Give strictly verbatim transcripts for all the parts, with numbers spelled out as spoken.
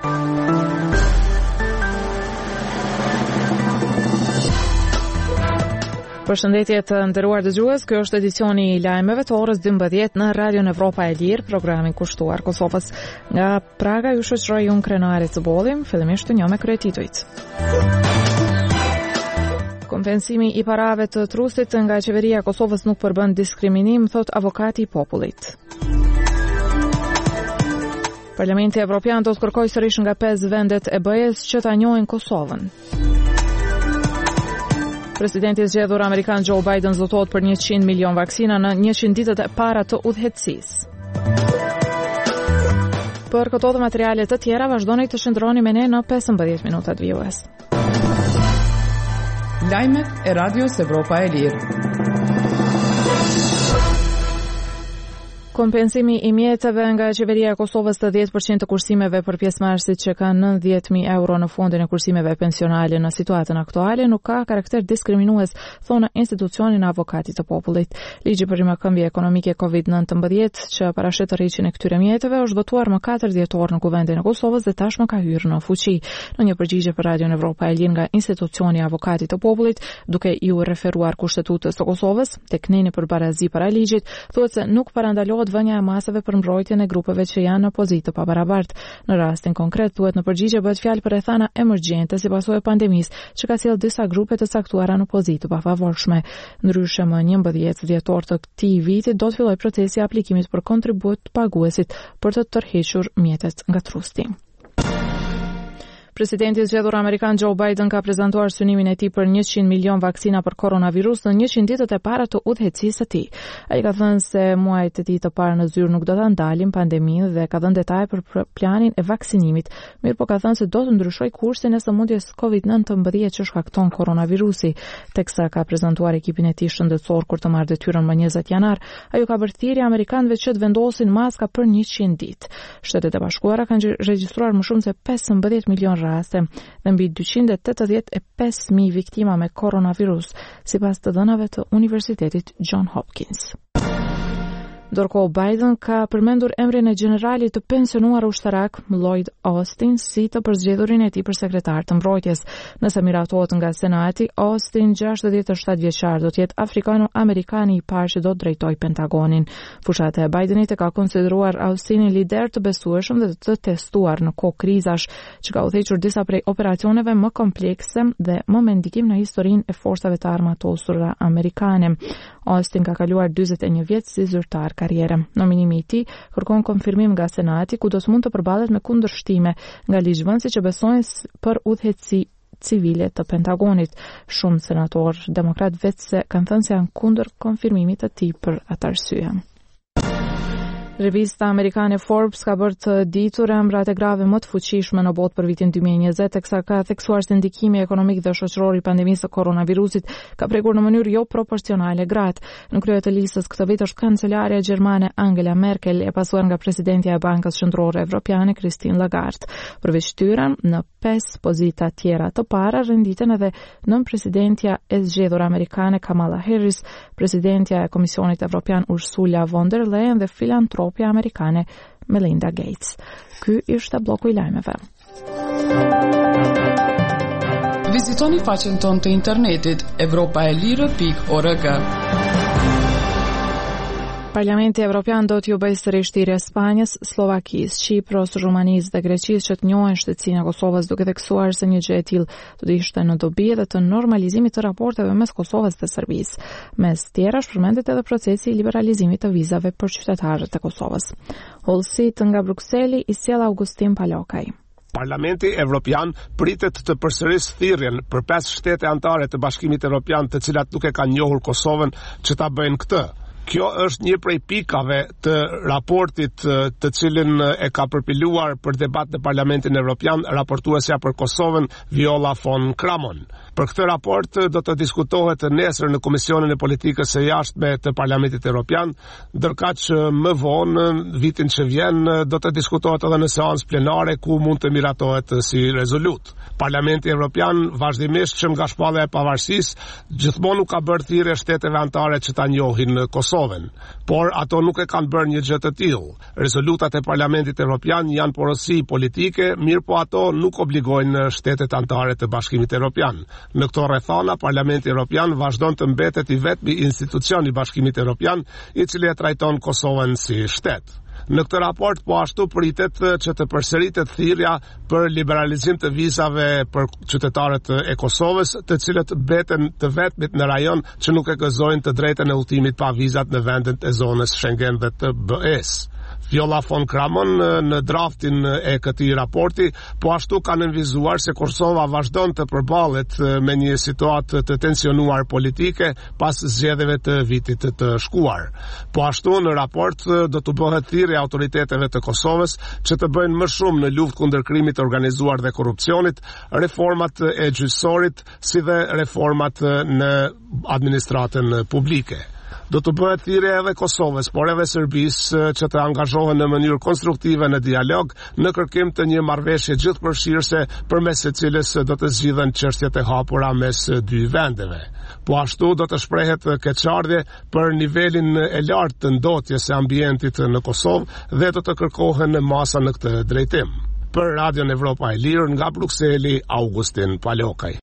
Përshëndetje të nderuar dëgjues, ky është edicioni i lajmeve të orës dymbëdhjetë në Radio Evropa e Lirë, programin kushtuar Kosovës. Nga Praga ju shoqëroj unë Krenari Cëbollim, fillimisht një me kryetitujt. Kompensimi i parave të trusit nga qeveria e Kosovës nuk përbën diskriminim, thot avokati i popullit. Parlamenti Evropian do të kërkojë sërish nga pesë vendet e B E-s që ta njohin Kosovën. Presidenti i zgjedhur amerikan Joe Biden zotohet për njëqind milion vaksina në njëqind ditët e para të udhëheqësisë. Për këto dhe materiale të tjera vazhdoni të shndroni me ne në pesëmbëdhjetë minutat vijues. Lajmet e Radios Evropa e Lirë. Kompensimi i mjeteve nga qeveria e Kosovës të dhjetë përqind të kursimeve për pjesëmarrësit që kanë nëntëdhjetë mijë euro në fondin e kursimeve pensionale në situatën aktuale nuk ka karakter diskriminues, thonë institucionin e avokatit të popullit. Ligji për rimëkëmbje ekonomike kovid nëntëmbëdhjetë që parashit rriqjen e këtyre mjeteve është votuar më katër dhjetor në Kuvendin e Kosovës dhe tashmë ka hyrë në fuqi. Në një përgjigje për Radion Evropa e Lirë nga institucioni i avokatit të popullit, duke iu referuar Kushtetutës së Kosovës, tek neni për barazi para ligjit, thuhet se nuk parandalohet vënia e masave për mbrojtjen e grupeve që janë në pozitë të pabarabart. Në rastin konkret thuhet në përgjigje bëhet fjalë për rrethana emergjente si pasojë e pandemisë, që ka sjellë disa grupe të caktuara në pozitë të pafavorshme. Ndryshe më njëmbëdhjetë dhjetor të këtij viti do të fillojë procesi i aplikimit për kontribut paguesit për të tërhequr mjetet nga trusti. Presidenti i zgjedhur amerikan Joe Biden ka prezantuar synimin e tij për njëqind milion vaksina për koronavirus në njëqind ditët e para të udhëheqësisë së tij. Ai ka thënë se muajt e tij të parë në zyrë nuk do ta ndalin pandeminë dhe ka dhënë detaje për planin e vaksinimit. Mirë po ka thënë se do të ndryshojë kursin e sëmundjes kovid nëntëmbëdhjetë që shkakton koronavirusi. Teksa ka prezantuar ekipin e tij shëndetësor kur të marrë detyrën më njëzet janar, ai u ka bërë thirrje amerikanëve që të vendosin maska për njëqind ditë. Shtetet e Bashkuara kanë regjistruar më shumë se pesëmbëdhjetë milion raste dhe mbi dyqind e tetëdhjetë e pesë mijë viktima me koronavirus, sipas të dhënave të Universitetit John Hopkins. Ndërkohë Biden ka përmendur emrin e generalit të pensionuar ushtarak Lloyd Austin si të përzgjedhurin e tij për sekretar të mbrojtjes. Nëse miratohet nga Senati, Austin, gjashtëdhjetë e shtatë vjeçar, do të jetë afrikano-amerikani i parë që do të drejtojë Pentagonin. Fushata e Bidenit e ka konsideruar Austinin lider të besueshëm dhe të testuar në kohë krizash, që ka udhëhequr disa prej operacioneve më komplekse dhe më me ndikim në historinë e forcave të armatosura amerikane. Austin ka kaluar dyzet e një vjet si zyrtar karriere. Nominimi i tij kërkon konfirmim nga Senati, ku do të mund të përballet me kundërshtime nga ligjvënësit që besojnë për udhëheqësi civile të Pentagonit. Shumë senator demokrat vetë kanë thënë se janë kundër konfirmimit të tij për atë arsye. Revista amerikane Forbes ka bërë të ditur emrat e grave më të fuqishme në botë për vitin dy mijë e njëzet, teksa ka theksuar se ndikimi ekonomik dhe shoqëror i pandemisë së koronavirusit ka prekur në mënyrë jo proporcionale gratë. Në krye të listës këtë vit është kancelarja gjermane Angela Merkel, e pasuar nga presidentja e Bankës Qendrore Evropiane Christine Lagarde. Përveç tyre, në pesë pozita tjera të para renditen edhe nën presidentja e zgjedhur amerikane Kamala Harris, presidentja e Komisionit Evropian Ursula von der Leyen dhe filantropja amerikane Melinda Gates. Ky ishte bloku i lajmeve. Vizitoni faqen tonë të internetit evropa e lirë pikë org. Parlamenti Evropian do t'ju bëjë sërish thirrje Spanjës, Slovakisë, Çipros, Rumanisë dhe Greqisë që të njohin shtetësinë e Kosovës, duke theksuar se një gjë e tillë do të ishte në dobi edhe të normalizimit të raporteve mes Kosovës dhe Serbisë. Mes tjerash përmendet edhe procesi i liberalizimit të vizave për qytetarët e Kosovës. Hollësit nga Brukseli i sjell Augustin Palokaj. Parlamenti Evropian pritet të përsërisë thirrjen për pesë shtete anëtare të Bashkimit Evropian, të cilat nuk e kanë njohur Kosovën, që ta bëjnë këtë. Kjo është një prej pikave të raportit të cilin e ka përpiluar për debat në Parlamentin Evropian raportuesja për Kosovën Viola von Kramon. Për këtë raport do të diskutohet nesër në Komisionin e Politikës së Jashtme të Parlamentit Evropian, ndërkaq më vonë vitin që vjen do të diskutohet edhe në seancë plenare ku mund të miratohet si rezolut. Parlamenti Evropian vazhdimisht që nga shpallja e pavarësisë gjithmonë ka bërë thirrje shteteve anëtare që ta njohin Kosovën. Kosovën, por ato nuk e kanë bërë një gjë të tillë. Rezolutat e Parlamentit Evropian janë porosi politike, mirë po ato nuk obligojnë shtetet anëtare të Bashkimit Evropian. Në këto rrethana, Parlamenti Evropian vazhdon të mbetet i vetmi institucion i Bashkimit Evropian i cili e trajton Kosovën si shtet. Në këtë raport po ashtu pritet që të përsëritet thirrja për liberalizim të vizave për qytetarët e Kosovës, të cilët beten të vetmit në rajon që nuk e gëzojnë të drejtën e udhëtimit pa vizat në vendet e zonës Schengen dhe të B E-s. Viola von Kramon në draftin e këtij raporti po ashtu ka nënvizuar se Kosova vazhdon të përballet me një situatë të tensionuar politike pas zgjedhjeve të vitit të shkuar. Po ashtu në raport do të bëhet thirrje autoriteteve të Kosovës që të bëjnë më shumë në luftë kundër krimit të organizuar dhe korrupsionit, reformat e gjyqësorit si dhe reformat në administratën publike. Do të bëhet thirrje edhe Kosovës, por edhe Serbisë që të angazhohen në mënyrë konstruktive në dialog në kërkim të një marrëveshje gjithëpërfshirëse përmes së cilës do të zgjidhen çështjet e hapura mes dy vendeve. Po ashtu do të shprehet keqardhje për nivelin e lartë të ndotjes së ambientit në Kosovë dhe do të kërkohen masa në këtë drejtim. Për Radion Evropa e Lirë nga Brukseli, Augustin Palokaj.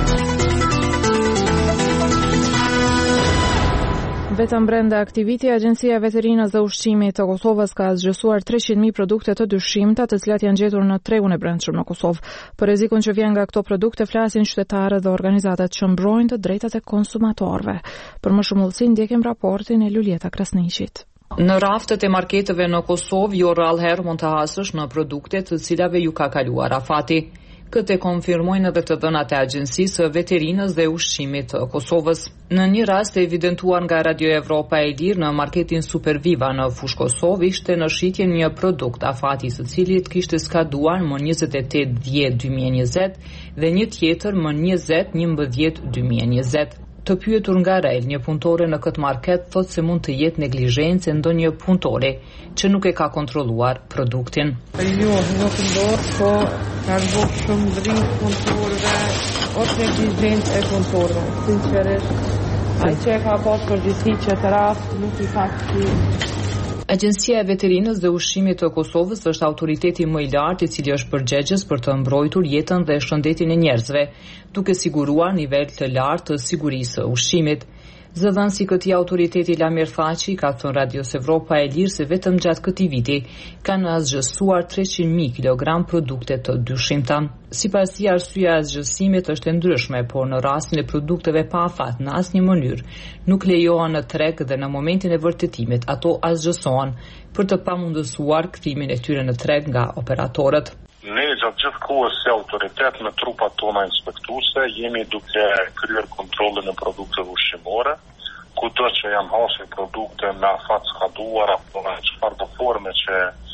Vetëm brenda aktiviti, Agjencia e Veterinës dhe Ushqimit të Kosovës ka zgjesuar treqind mijë produkte të dyshimta, të cilat janë gjetur në tregun e brendshëm në Kosovë. Për rrezikun që vjen nga këto produkte flasin qytetarët dhe organizatat që mbrojnë të drejtat e konsumatorëve. Për më shumë ullësi ndjekim raportin e Luljeta Krasniqit. Në raftet e marketeve në Kosovë, jo rrallëherë mund të hasësh në produkte të cilave ju ka kaluar afati. Këtë konfirmojnë edhe të dhënat e Agjencisë së Veterinës dhe Ushqimit të Kosovës. Në një rast e evidentuar nga Radio Evropa e Lirë në marketin Superviva në Fushë Kosovë, ishte në shitje një produkt afati së cilit kishte skaduar më njëzet e tetë dhjetë dy mijë e njëzet dhe një tjetër më njëzet njëmbëdhjetë dy mijë e njëzet. Të pyetur nga rel, një punëtore në këtë market thot se mund të jetë neglizhencë ndonjë punëtore që nuk e ka kontrolluar produktin. Jo, nuk ndodh, po ka bërë shumë dritë punëtorëve, ose neglizhencë e punëtorëve, sinqerisht. Ai që e ka pas përgjegjësi që të rast nuk i ka kthyer. Agjencia e Veterinës dhe Ushqimit të Kosovës është autoriteti më i lartë i cili është përgjegjës për të mbrojtur jetën dhe shëndetin e njerëzve, duke siguruar nivel të lartë të sigurisë së ushqimit. Zëdhënësi i këtij autoriteti Lamir Thaçi ka thënë Radios Evropa e Lirë se vetëm gjatë këtij viti kanë zgjesuar treqind mijë kilogram produkte të dyshimta. Sipasi arsyeja e zgjesimit është e ndryshme, por në rastin e produkteve pa afat në asnjë mënyrë nuk lejohen në treg dhe në momentin e vërtetimit ato zgjesohen për të pamundësuar kthimin e tyre në treg nga operatorët. Ne gjatë gjithë kohës si autoritet me trupat tona inspektuese jemi duke kryer kontrolle në produkteve ushqimore, kudo që janë hasur produkte me afat skaduar apo në çfarëdo forme që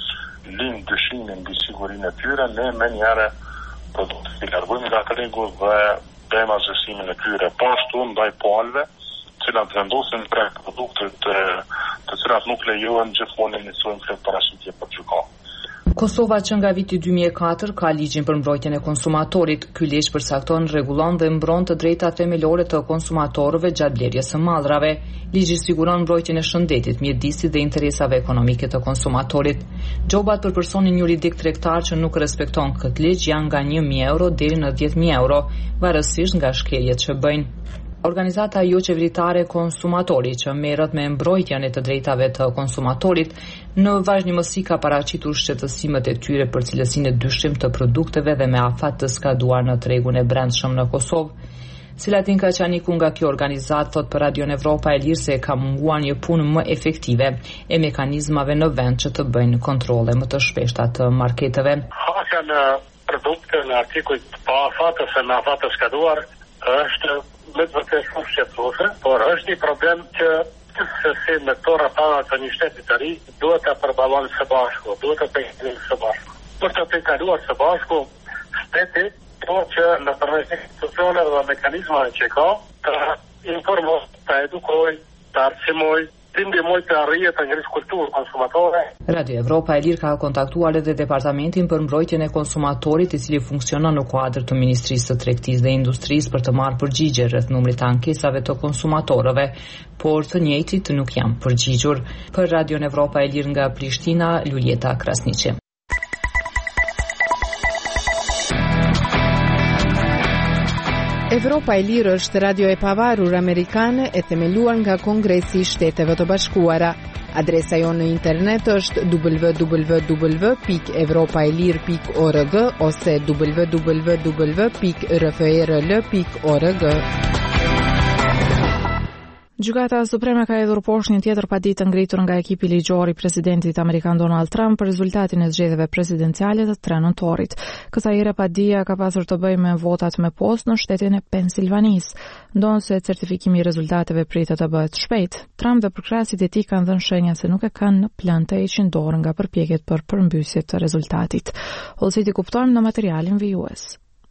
lind dyshimin mbi sigurinë e tyre, ne me njëherë produktet i largojmë nga tregu dhe bëjmë zgjesimin e tyre. Po ashtu ndaj palëve, të cilat vendosen për produkte të, të cilat nuk lejohen gjithmonë nisojnë flet parashitje për gjykatë. Kosova që nga viti dy mijë e katër ka ligjin për mbrojtjen e konsumatorit. Ky ligj përcakton, rregullon dhe mbron të drejtat themelore të konsumatorëve gjatë blerjes së mallrave. Ligji siguron mbrojtjen e shëndetit, mjedisit dhe interesave ekonomike të konsumatorit. Gjobat për personin juridik tregtar që nuk respekton këtë ligj janë nga një mijë euro deri në dhjetë mijë euro, varësisht nga shkeljet që bëjnë. Organizata jo qeveritare Konsumatori që merret me mbrojtjen e të drejtave të konsumatorit në vazhdimësi ka paraqitur shqetësimet e tyre për cilësinë e dyshim të produkteve dhe me afat të skaduar në tregun e brendshëm në Kosovë. Selatin Kaçaniku nga kjo organizatë thot për Radion Evropa e Lirë se ka munguar një punë më efektive e mekanizmave në vend që të bëjnë kontrolle më të shpeshta të marketeve. Hasja në produkte në artikujt pa afat ose me afat të skaduar është me të vërtetë shumë shqetësuese, por është një problem që se me këto rrethana të një shteti të ri duhet ta përballojnë së bashku, duhet ta pejtojnë së bashku. Për të pejtuar së bashku, shteti duhet që nëpërmjet institucioneve dhe mekanizmave që ka, të informojë, të edukojë, të arsimojë Ndihmoj të arrijë të ngrish kulturën konsumatore. Radio Evropa e Lirë ka kontaktuar edhe Departamentin për mbrojtjen e konsumatorit, i cili funksionon në kuadër të Ministrisë së Tregtisë dhe Industrisë për të marrë përgjigje rreth numrit të ankesave të konsumatorëve, por të njëjtit nuk janë përgjigjur. Për Radio Evropa e Lirë nga Prishtina, Luljeta Krasniqi. Evropa e Lirë është radio e pavarur amerikane e themeluar nga Kongresi i Shteteve të Bashkuara. Adresa jonë në internet është w w w pikë evropaelir pikë org ose w w w pikë r f r l pikë org. Gjykata Supreme ka hedhur poshtë një tjetër paditë ngritur nga ekipi ligjor i presidentit amerikan Donald Trump për rezultatin e zgjedhjeve presidenciale të tre nëntorit. Kësaj here padia ka pasur të bëjë me votat me postë në shtetin e Pensilvanisë, ndonse certifikimi i rezultateve pritet të bëhet shpejt. Trump dhe përkrahasit e tij kanë dhënë shenja se nuk e kanë në plan të heqin dorë nga përpjekjet për përmbysje të rezultatit. Hollësiti kuptojmë në materialin vijues.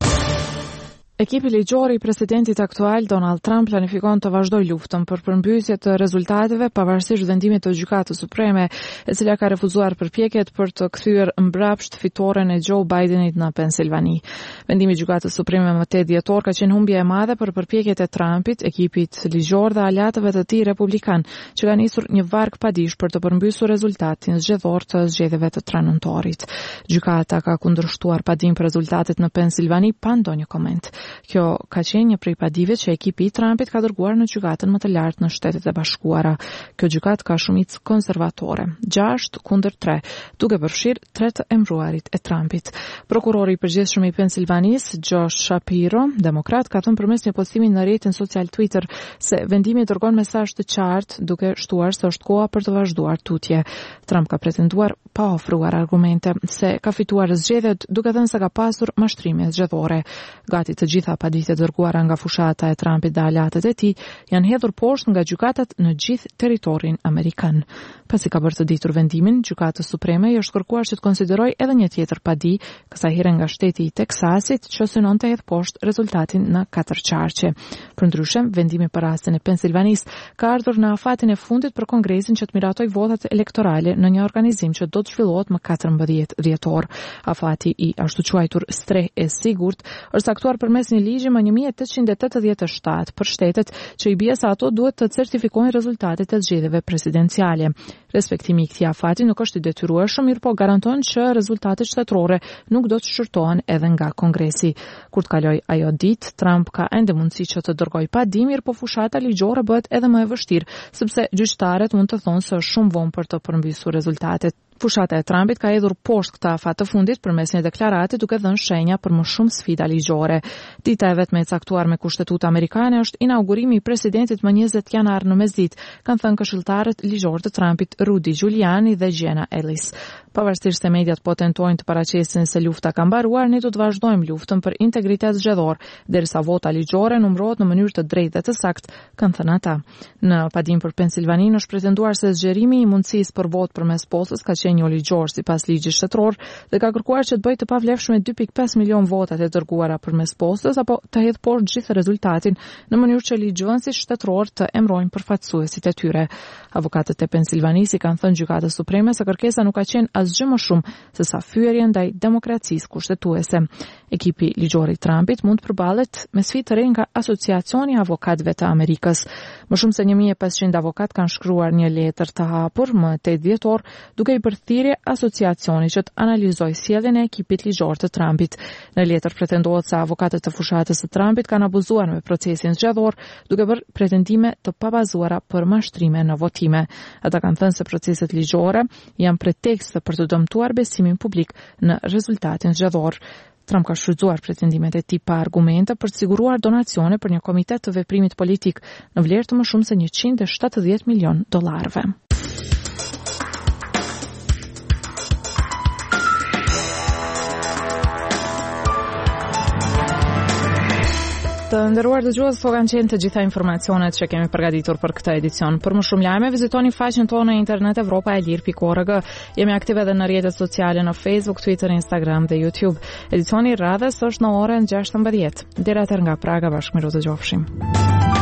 Ekipi ligjor i presidentit aktual Donald Trump planifikon të vazhdojë luftën për përmbysje të rezultateve pavarësisht vendimit të Gjykatës Supreme, e cila ka refuzuar përpjekjet për të kthyer mbrapsht fitoren e Joe Bidenit në Pensilvani. Vendimi i Gjykatës Supreme më tetë dhjetor ka qenë humbje e madhe për përpjekjet e Trumpit, ekipit ligjor dhe aleatëve të tij republikan, që kanë nisur një varg padish për të përmbysur rezultatin zgjedhor të zgjedhjeve të tre nëntorit. Gjykata ka kundërshtuar padim për rezultatet në Pensilvani pa ndonjë koment. Kjo ka qenë një prej padive që ekipi i Trumpit ka dërguar në gjykatën më të lartë në Shtetet e Bashkuara. Kjo gjykatë ka shumicë konservatore, gjashtë kundër tre, duke përfshirë tre të emëruarit e Trumpit. Prokurori i përgjithshëm i Pensilvanisë, Josh Shapiro, demokrat, ka thënë përmes një postimi në rrjetin social Twitter se vendimi dërgon mesazh të qartë, duke shtuar se është koha për të vazhduar tutje. Trump ka pretenduar pa ofruar argumente se ka fituar zgjedhjet, duke thënë se ka pasur mashtrime zgjedhore. Gati të gjitha paditjet dërguara nga fushata e Trumpit dhe aleatët e tij janë hedhur poshtë nga gjykatat në gjithë territorin amerikan. Pasi ka bërë të ditur vendimin, Gjykatës Supreme i është kërkuar që të konsiderojë edhe një tjetër padi, kësaj here nga shteti i Teksasit, që synon të hedhë poshtë rezultatin në katër qarqe. Përndryshe, vendimi për rastin e Pensilvanisë ka ardhur në afatin e fundit për Kongresin që të miratojë votat elektorale në një organizim që do të zhvillohet më katërmbëdhjetë dhjetor. Afati i ashtu quajtur streh e sigurt është aktuar përmes një ligji më një mijë e tetëqind e tetëdhjetë e shtatë për shtetet që i bie se ato duhet të certifikojnë rezultatet e zgjedhjeve presidenciale. Respektimi i këtij afati nuk është i detyrueshëm, mirë po garanton që rezultatet shtetërore nuk do të shqyrtohen edhe nga Kongresi. Kur të kaloj ajo ditë, Trump ka ende mundësi që të dërgojë padim, mirë po fushata ligjore bëhet edhe më e vështirë, sepse gjyqtarët mund të thonë se është shumë vonë për të përmbysur rezultatet. Fushata e Trumpit ka hedhur poshtë këtë afat të fundit përmes një deklarate duke dhënë shenja për më shumë sfida ligjore. Dita e vetme e caktuar me kushtetutë amerikane është inaugurimi i presidentit më njëzet janar në mesditë, kanë thënë këshilltarët ligjor të Trumpit Rudy Giuliani dhe Jenna Ellis. Pavarësisht se mediat po tentojnë të paraqesin se lufta ka mbaruar, ne do të vazhdojmë luftën për integritet zgjedhor, derisa vota ligjore numërohet në mënyrë të drejtë dhe të saktë, kanë thënë ata. Në padim për Pensilvaninë është pretenduar se zgjerimi i mundësisë për votë përmes postës ka qenë një ligjor sipas ligjit shtetëror dhe ka kërkuar që të bëjë të pavlefshme dy pikë pesë milion votat e dërguara përmes postës apo të hedhë poshtë gjithë rezultatin në mënyrë që ligjvënësit shtetëror të emrojnë përfaqësuesit e tyre. Avokatët e Pensilvanisë kanë thënë Gjykatës Supreme se kërkesa nuk ka qenë asgjë më shumë se sa fyerje ndaj demokracisë kushtetuese. Ekipi ligjor i Trumpit mund të përballet me sfidë të re nga Asociacioni i Avokatëve të Amerikës. Më shumë se një mijë e pesëqind avokat kanë shkruar një letër të hapur më tetë dhjetor duke i bërë thirrje asociacionit që të analizojë sjelljen e ekipit ligjor të Trumpit. Në letër pretendohet se avokatët të fushatës së Trumpit kanë abuzuar me procesin zgjedhor duke bërë pretendime të pabazuara për mashtrime në votime. Ata kanë thënë se proceset ligjore janë pretekst për të dëmtuar besimin publik në rezultatin zgjedhor. Trump ka shfrytzuar pretendimet e tij pa argumente për të siguruar donacione për një komitet të veprimit politik në vlerë të më shumë se njëqind e shtatëdhjetë milion dollarëve. Të nderuar dëgjues, këto kanë qenë të gjitha informacionet që kemi përgatitur për këtë edicion. Për më shumë lajme, vizitoni faqen tonë në internet evropa e lirë pikë org. Jemi aktive edhe në rrjetet sociale në Facebook, Twitter, Instagram dhe YouTube. Edicioni i radhës është në orën gjashtëmbëdhjetë. Deri atëherë nga Praga, bashkë miru të gjofshim.